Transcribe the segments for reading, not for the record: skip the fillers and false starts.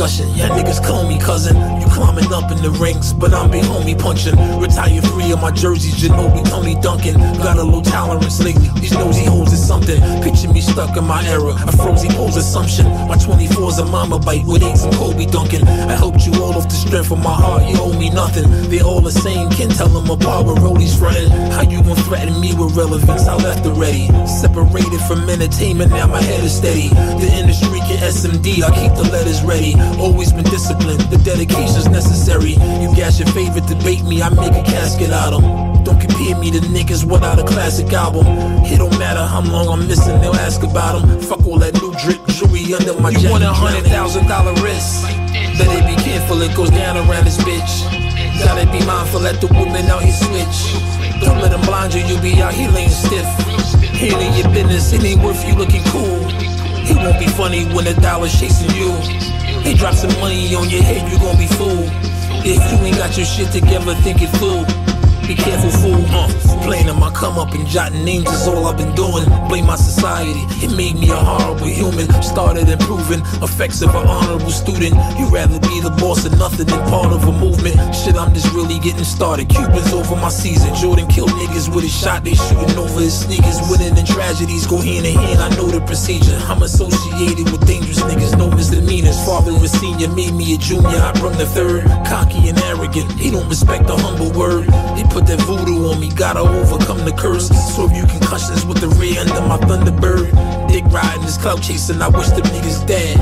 discussion. Yeah, niggas call me cousin. You climbing up in the ranks, but I'm big homie punching. Retire free of my jerseys, Ginobili, Tony Duncan. Got a low tolerance lately. These nosy hoes is something. Picture me stuck in my era. A frozen pose assumption. My 24's a mama bite with 8s and Kobe Duncan. I helped you all off the strength of my heart. You owe me nothing. They all the same. Can't tell them apart with rollies frontin'. How you gon' threaten me with relevance? I left already. Separated from entertainment, now my head is steady. The industry get SMD, I keep the letters ready. Always been disciplined, the dedication's necessary. You gas your favorite, debate me, I make a casket out 'em. Don't compare me to niggas without a classic album. It don't matter how long I'm missing, they'll ask about 'em. Fuck all that new drip jewelry under my jacket. You want $100,000 wrist? Better be careful, it goes down around this bitch. Gotta be mindful, let the women out here switch. Don't let them blind you, you be out here laying stiff. Handling your business, it ain't worth you looking cool. It won't be funny when the dollar's chasing you. They drop some money on your head, you gon' be fooled. If you ain't got your shit together, think it fool. Be careful, fool, Playing in my come up and jotting names is all I've been doing. Blame my society, it made me a horrible human. Started improving, effects of an honorable student. You'd rather be the boss of nothing than part of a movement. Shit, I'm just really getting started. Cubans over my season. Jordan killed niggas with his shot, they shooting over his sneakers. Winning and tragedies go hand in hand, I know the procedure. I'm associated with dangerous niggas, no misdemeanors. Father was senior, made me a junior, I brung the third. Cocky and arrogant, he don't respect the humble word. He put that voodoo on me, gotta overcome the curse. Swerve you concussions with the rear under my Thunderbird. Dick riding this clout chasing, I wish the niggas dead.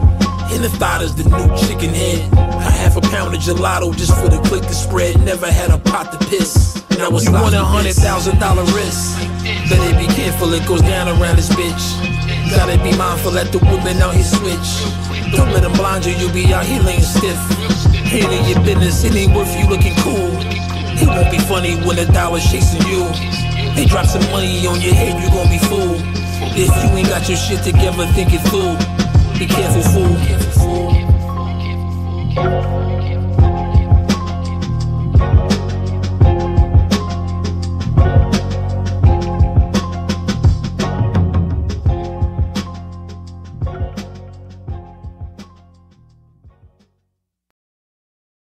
In the thought is the new chicken head. A half a pound of gelato just for the click to spread. Never had a pot to piss. Now it's you want $100,000 wrist? Better be careful, it goes down around this bitch. Gotta be mindful, let the women out here switch. Don't let them blind you, you be out here laying stiff. Handling your business, it ain't worth you looking cool. It won't be funny when the dollar's chasing you. They drop some money on your head, you gon' be fooled. If you ain't got your shit together, think it fool. Be careful, fool.